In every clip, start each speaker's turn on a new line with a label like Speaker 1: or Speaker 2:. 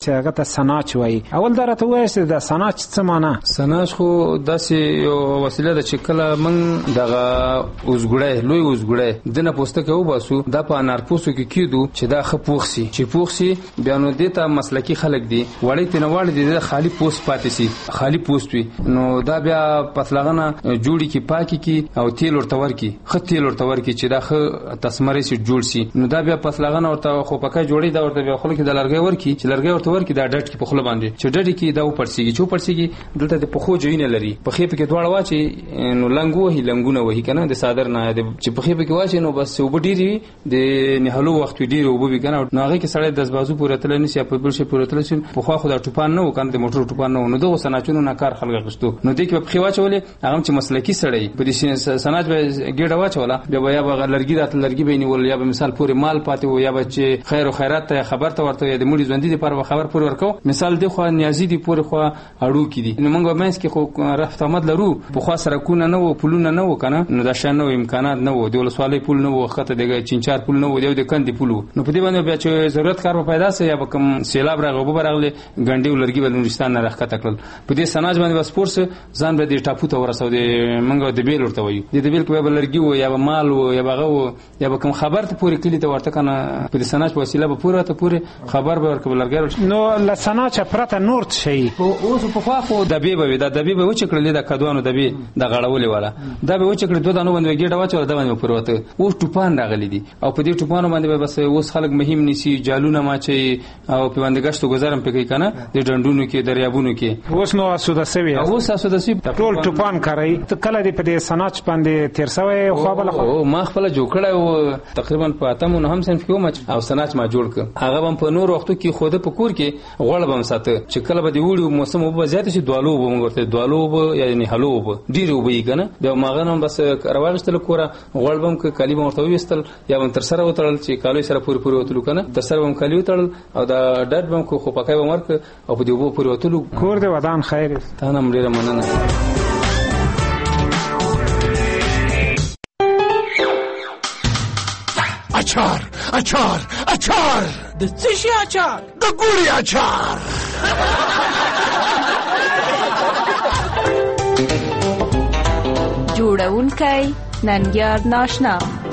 Speaker 1: چې هغه ته سناچ وایي. اول دا راته ووایه چې د سناچ څه معنا؟
Speaker 2: سناچ خو داسې یو وسیله ده چې کله موږ دغه اوزګړی لوی اوزګړی دنه پوستکی وباسو دا په انارپوستو کې کیدو چې دا ښه پوخ سي چې پوخ سي بیا نو دې ته مسلکي خلک دي وړی ته نه واړی دي خالی پوست پاتې سي خالی پوست وي نو دا بیا پتلغنه جوړی کی پاکي کی او تیل ورته ورکی ښه تیل ورته ورکی چې دا ښه تسمري سي جوړ سي نو دا بیا پتلغنه ورته خو پکای جوړی دا ورته بیا خلک د لرګي ورکی چې لرګي ورته ورکی دا ډټ کی په خله باندې چې ډټ کی دا پړسیږي چې پړسیږي دلته د پخو جوینه لري په خېپ کې دواړه واچي نو لنګو هی لنګونه وਹੀ کنه د صادر نه چې په خېپ کې واچي نو بس وبډيري د نهلو وخت ډیر وبوي کنه نو هغه کې سړی 10 بازو پورې تل نه سي په بل شي پورې تل سي په خو خدا ټوپان نه وکنه د موټر ټوپان نه نو دغه سناچونو نه کار خلک غشتو نو د کې په خېوا چولې هغه چې مسلکی سړی په دې سناج به ګډه واچولا بیا به لرګي رات لرګي به نیول یا به مثال پورې مال پاتې و یا به چې خیر او خیرات ته خبر ته ورته د مړي ژوند دي پر خبر پورې ورکو مثال دی خو نیازي دي پورې خو اړو کې دي نو موږ مېس کې خو رفت آمد لرو په خوا سره کو نه و پولونه نه و کنه نو دا شان نو امکانات نه و د ولسوالۍ پول نه و خطه دغه چینچار پول نه و د کندې پول نو په دې باندې بیا چې ضرورت کار پیدا سي یا به کوم سیلاب راغوب راغله ګنډي ولرګي بل نورستان نه راخته کړل په دې سناج باندې بس پورس ځان به د ټاپو ته ورسو د منګو د بیل ورته وي د بیل کې به لرګي و یا به مال و یا به غو یا به کوم خبر ته پوری کلی ته ورته کنه په دې سناج په وسیله به پوره خبر به ورکول لرګي
Speaker 1: نو لسناج پرته نور شي
Speaker 2: اوس په خوا خو د بي به د بي به و چې کړل د کډوانو د بي د غړولې والا دا به و چې کړل دوه دانو باندې ګډه واچو دا باندې پروته اوس ټوپان راغلي دي او په دې ټوپانو باندې بس اوس خلک مهم نيسي جالونه ماچي او په باندې غشتو گزارم پکې کنه د ډندونو کې دریابونو کې
Speaker 1: اوس نو اسوده سوي ټول ټوپان کوي ته کله دې په دې سناج باندې تیر سوي خو بل خو
Speaker 2: ما خپل جوړ کړه او تقریبا په اتمو نه هم سنف کې او سناج ما جوړ ک هغه هم په نور وختو کې خوده په کور کې غوړ بم ساته چې کله به دی وړي موسم وب زیات شي دوالو وب ورته دوالو وب یعنی حلو وب ډیر وب یې کنه بیا ماغه هم بس رواغشتل کوره غوړ بم ک کلیمه ورته وستل یا تر سره وترل چې کالو سره پوری وتلو کنه تر سره هم کلیو تړل او دا ډټ بم کو خو پکای ومرک او په دې وب پوری وتلو
Speaker 1: کور دې ودان خیر
Speaker 2: ته نن ډیر مننه
Speaker 3: اچار اچار اچار
Speaker 4: د څه شي اچار
Speaker 3: د ګوري اچار
Speaker 5: جوړونکی ننګیار ناشنا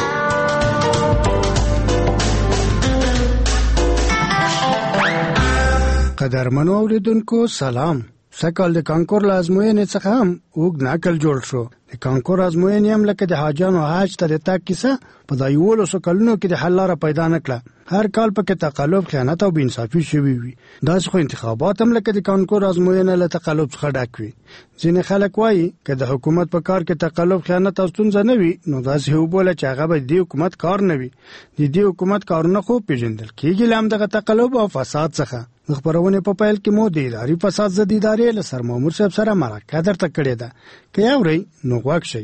Speaker 6: قدرمنو اوریدونکو سلام سکل د کانکور لازموینې څخه هم وګ ناکل جوړ شو د کانکور ازموینې هم لکه د حاجانو حاج ته د تا کیسه په دایولو سکلونو کې د حل لاره پیدا نکړه هر کال پکې تقلب خیانت او بینصافي شوي وي دا څخه انتخابات هم لکه د کانکور ازموینې له تقلب څخه ډک وي ځینې خلک وایي چې د حکومت په کار کې تقلب خیانت او ستونزه نه وي نو دا څه وبوله چې هغه به د حکومت کار نه وي د دې حکومت کارونه خو پیژندل کېږي لام دغه تقلب او فساد څخه خبرونه په پایل کې مو د اداري فساد ضد ادارې له سر مامور صاحب سره مرکه درته کړې ده که اوري نو غوږ شئ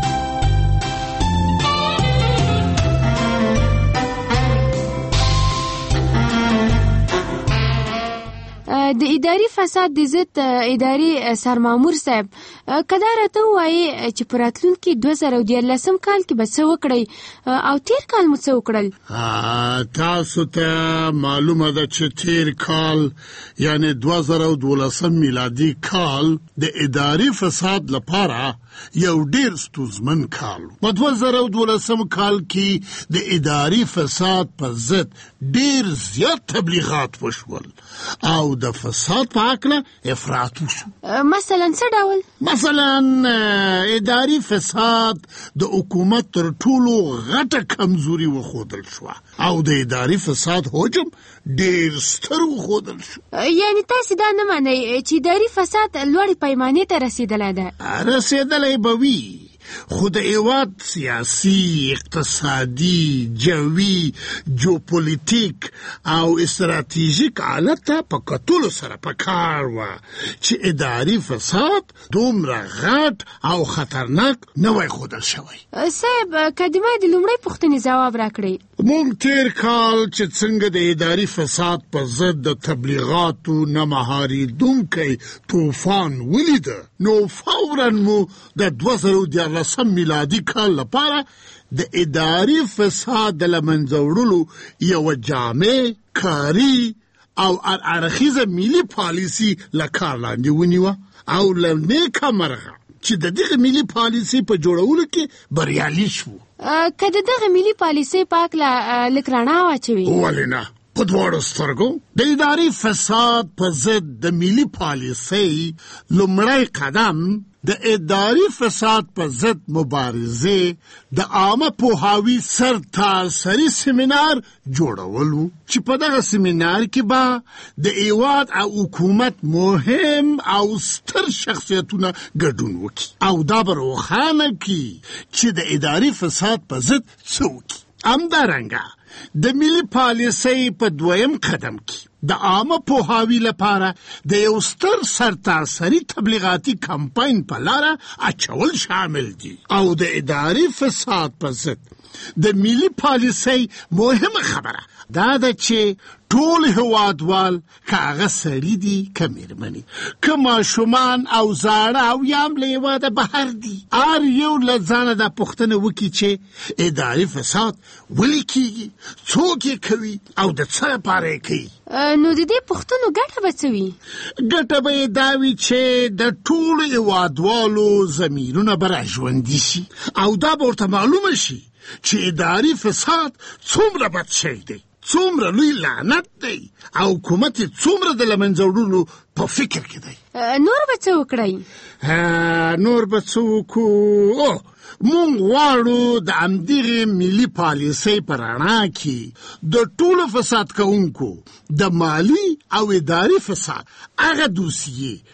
Speaker 7: د اداري فساد د ضد اداري سرمامور صاحب کدا راته وایي چې پراتلونکي 2013 کال کې به څه وکړي او تیر کال مو څه وکړل
Speaker 3: تاسو ته معلومه ده چې تیر کال یعنی 2012 میلادي کال د اداري فساد لپاره یو ډیر ستونزمن کال په 2012 کال کې د اداري فساد په ضد ډیر زیات تبلیغات وشول او د فساد په اړه افراط وشو
Speaker 7: مثلا څه ډول
Speaker 3: مثلا اداري فساد د حکومت تر ټولو غټه کمزوري وښودل شو او د اداري فساد حجم ډیر ستر وښودل شو
Speaker 7: یعنی تاسو دا نه معنی چې اداري فساد لوړ پیمانه ته رسیدلی ده
Speaker 3: رسیدلی به وي خو د هیواد سیاسي اقتصادي جوي جیوپولیټیک او استراتیژیک حالت ته په کتلو سره پکار و چې اداري فساد دومره غټ او خطرناک نه وای ښودل شوی
Speaker 7: صاحب کدیمه د لومړۍ پوښتنې ځواب راکړئ
Speaker 3: مونږ تیر کال چې څنګه د اداري فساد په ضد د تبلیغاتو نه مهارېدونکی طوفان ولیده نو فوراً مو د 2013 میلادي کال لپاره د اداري فساد د له منځه وړلو یوه جامع کاري او اړخیزه ملي پالیسي له کار لاندې ونیوه او له نیکه مرغه چې د دغه ملي پالیسي په جوړولو کې بریالي شو.
Speaker 7: که د دغه ملي پالیسي په هکله لږ رڼا واچوي.
Speaker 3: ولې نه؟ په دواړو سترګو د اداري فساد په ضد د ملي پالیسۍ لومړی قدم د اداري فساد په ضد مبارزې د عامه پوهاوي سرتاسري سیمینار جوړولو چې په دغه سیمینار کې به د هیواد او حکومت مهم او ستر شخصیتونه ګډون وکړي او دا به روښانه کړي چې د اداري فساد په ضد څه وکړي. همدارنګه د ملي پالیسۍ په دویم قدم کې د عامه پوهاوي لپاره د یو ستر سرتاسري تبلیغاتي کمپاین په لاره اچول شامل دي او د اداري فساد په ضد د ملي پالیسۍ مهمه خبره دا ده چې ټول هیوادوال که هغه سړي دي که میرمنې که ماشومان او زاړه او یا هم له هیواده بهر دي هر یو له ځانه دا پوښتنه وکړي چې اداري فساد ولې کیږي، څوک یې کوي او د څه لپاره یې کوي.
Speaker 7: نو د دې پوښتنو ګټه به څه وي؟
Speaker 3: ګټه به یې دا وي چې د ټولو هیوادوالو ضمیرونه به راژوندي شي او دا به ورته معلومه شي چې اداري فساد څومره بد شی دی، څومره لوی لعنت دی او حکومت څومره د له منځه وړلو په فکر کې دی.
Speaker 7: نور به څه وکړئ؟
Speaker 3: نور به څه وکړو؟ مونږ غواړو د همدغې ملي پالیسۍ په رڼا کې د ټولو فساد کوونکو د مالي او اداري فساد هغه دوسیې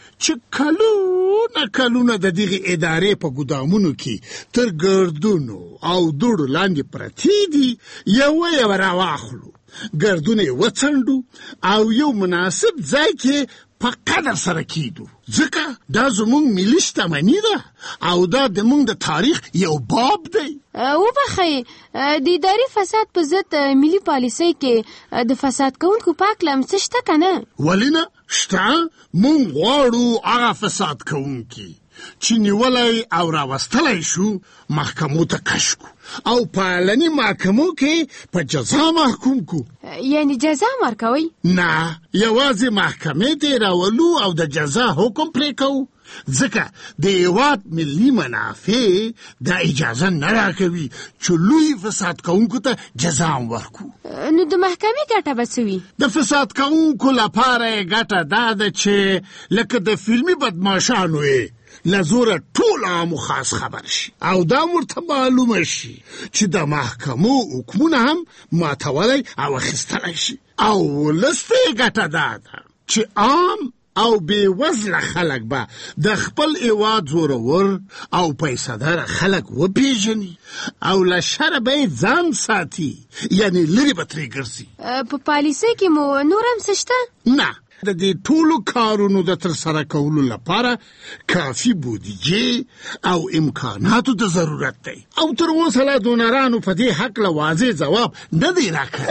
Speaker 3: چې کلونه د دغې ادارې په ګدامونو کې تر ګردونو او دوړو لاندې پرتې دي یوه راواخلو، ګردونه یې وڅنډو او یو مناسب ځای کې په قدر سره کیدو، ځکه دا زمونږ ملي شتمني ده او دا زمونږ د تاریخ یو باب دی.
Speaker 7: وبخئ، د اداري فساد په ضد ملي پالیسۍ کې د فساد کوونکو په هکله څه شته که نه؟
Speaker 3: ولې نه شته؟ مونږ غواړو هغه فساد کوونکي چې نیولی او راوستلی شو محکمو ته کش کو او په اعلاني محکمو کې په جزا محکوم کو.
Speaker 7: یعنی جزا ورکوئ؟
Speaker 3: نه، یوازې محکمې ته راولو او د جزا حکم پرې کوو، ځکه د هیواد ملي منافع دا اجازه نه راکوي چې لوی فساد کوونکو ته جزا ورکو.
Speaker 7: نو د محکمې ګټه به څه وي؟
Speaker 3: د فساد کوونکو لپاره ګټه دا ده چې لکه د فلمي بدماشانو لزوره ټول عامو خاص خبر شي او دا ورته معلومه شي چې د محکمو حکمونه هم ماتولی او اخیستلی شي. او لسته ګټه دا ده چې عام او بې وزله خلک به د خپل هیواد زورور او پیسه‌دار خلک وپیژني او له شره به یې ځان ساتي، یعنی لرې به ترې ګرځي.
Speaker 7: په پالیسۍ کې مو نور هم څه شته؟
Speaker 3: نه، د دې ټولو کارونو د ترسره کولو لپاره کافي بودیجې او امکاناتو ته ضرورت دی او تر اوسه لا دونرانو په دې هکله واضح ځواب نه دی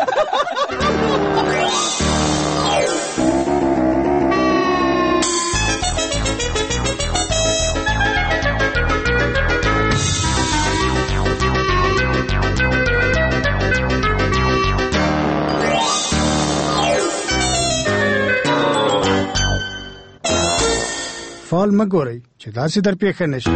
Speaker 3: راکړی.
Speaker 6: فال مګورئ چې داسې در پیښه نشي.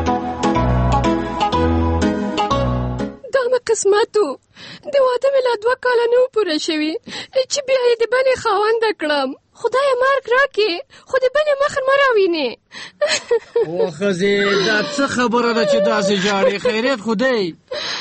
Speaker 4: دا مې قسمت و، د واده مې لا 2 کاله نه و پوره شوي چې بیا یې د بلې خاونده کړم. خدایه مرګ راکې خو د بلې مخ مه راوینې.
Speaker 8: او ښځې دا څه خبره ده چې داسې ژاړې؟ خیریت خو دی؟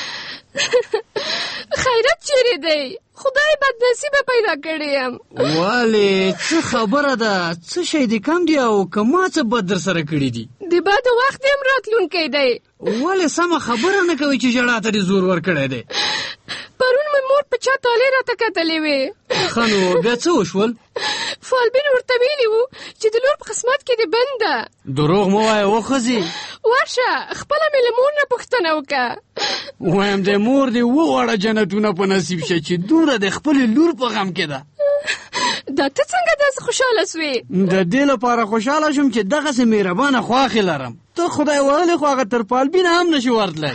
Speaker 4: خیرت چیرې دی؟ خدای بد نصیبه پیدا کړی یم.
Speaker 8: ولې څه خبره ده؟ څه شی دې کم دی او که ما څه بد در سره کړي دي؟
Speaker 4: د بد وخت هم راتلونکی دی.
Speaker 8: ولې سمه خبره نه کوي چې ژړا ته دې زور ورکړی دی؟
Speaker 4: پرون مې مور په چا تالې راته کتلې وې.
Speaker 8: ښه نو بیا څه وشول؟
Speaker 4: فالبین ورته ویلي وو چې د لور په قسمت کې دې بند ده.
Speaker 8: دروغ مه وایه وښځې.
Speaker 4: ورشه خپله مې له مور نه پوښتنه وکړه.
Speaker 8: وایم د مور دې 2 واړه جنتونه په نصیب شه چې دومره د خپلې لور په غم کې ده.
Speaker 4: دا ته څنګه داسې خوشحاله سوې؟
Speaker 8: د دې لپاره خوشحاله شوم چې دغسې مهربانه خواښې لرم. ته خدای وهلې خو هغه تر پالبینه هم نشي ورتلی.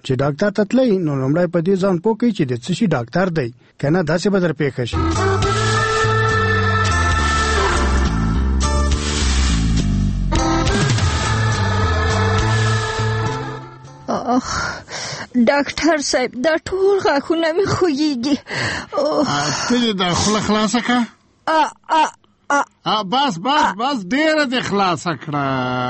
Speaker 6: چې ډاکټر ته تللی نو لومړی په دې ځان پوه کړئ چې د څه شي ډاکټر دی، که نه داسې به در پېښه شي.
Speaker 9: ډاکټر صاحب دا ټول غاښونه مې خوږېږي.
Speaker 3: ته دا خوله خلاصه کړه. بس ډېره دې خلاصه کړه.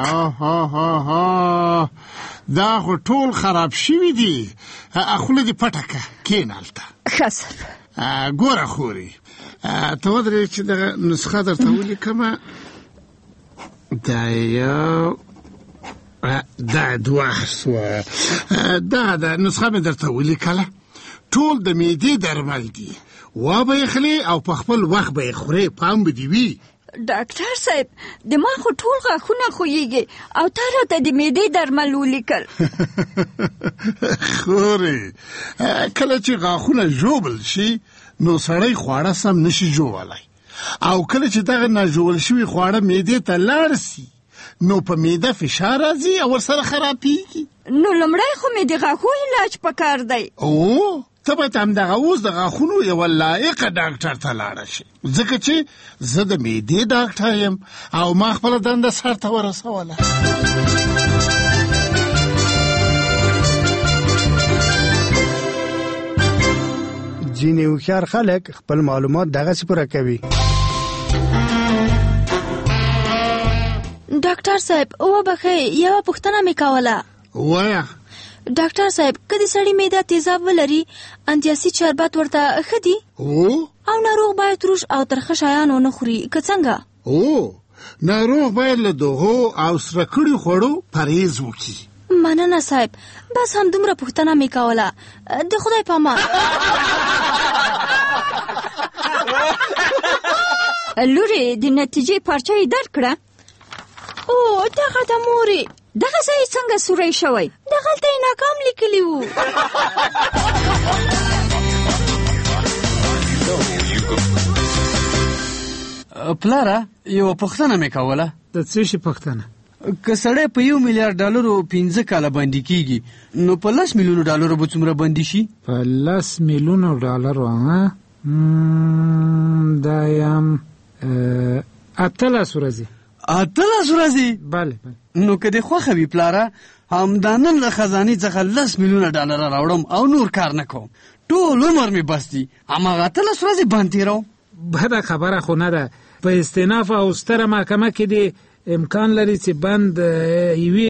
Speaker 3: دا خو ټول خراب شوي دي. خوله دې پټه کړه، کښېنه هلته.
Speaker 9: ښه صاحب.
Speaker 3: ګوره خورې، ته ودرې چې دغه نسخه درته ولیکمه. دا یو دا دوه سوه. دا نسخه مې درته ولیکله. ټول د معدې درمل دي. وا به یې خلې او په خپل وخت به یې خورې، پام به دې وي.
Speaker 9: ډاکټر صاحب د ما خو ټول غاښونه خوږېږي او تا راته د معدې درمل ولیکل.
Speaker 3: خورې، کله چې غاښونه ژوبل شي نو سړی خواړه سم نشي ژوولی، او کله چې دغه ناژوول شوي خواړه معدې ته لاړ سي نو په معده فشار راځي او ورسره خرابېږي.
Speaker 9: نو لومړی خو مې د غاښو علاج پکار دی.
Speaker 3: ته باید همدغه اوس د غاښونو یوه لایقه ډاکټر ته لاړه شي، ځکه چې زه د معدې ډاکټر یم او ما خپله دنده سرته ورسوله.
Speaker 6: ځینې هوښیار خلک خپل معلومات دغسې پوره کوي.
Speaker 5: ډاکټر صاحب وبخئ، یوه پوښتنه مې کوله.
Speaker 3: وایه.
Speaker 5: ډاکټر صاحب که د سړي معده تیزاب ولري انتیاسید شربت ورته ښه دي؟ او ناروغ باید تروش او ترخه شیان ونه خوري که څنګه؟
Speaker 3: ناروغ باید له دغو او سره کړي خوړو پرهیز وکړي.
Speaker 5: مننه صاحب، بس همدومره پوښتنه مې کوله. د خدای په امان.
Speaker 9: لورې د نتیجې پارچه یې درکړه؟
Speaker 5: دغه د مورې.
Speaker 9: دغه ځای څنګه سوری شوی؟
Speaker 5: دغلته یې ناکام لیکلی وو.
Speaker 8: پلاره یوه پوښتنه مې کوله.
Speaker 1: د څه شي پوښتنه؟
Speaker 8: که سړی په $1 میلیارډ 5 کاله باندې کیږي نو په $10 میلیونو به څومره باندې شي؟
Speaker 1: په $10 میلیونو دا یم 18 ورځې.
Speaker 8: 18 ورځې؟
Speaker 1: بله.
Speaker 8: نو که دې خوښه وي پلاره، همدا نن له خزانې څخه $10 میلیونه راوړم او نور کار نه کوم، ټول عمر مې بس دي، هماغه 18 ورځې باندې تېروم.
Speaker 1: بده خبره خو نه ده. په استیناف او ستره محکمه کې دې امکان لري چې بند یوې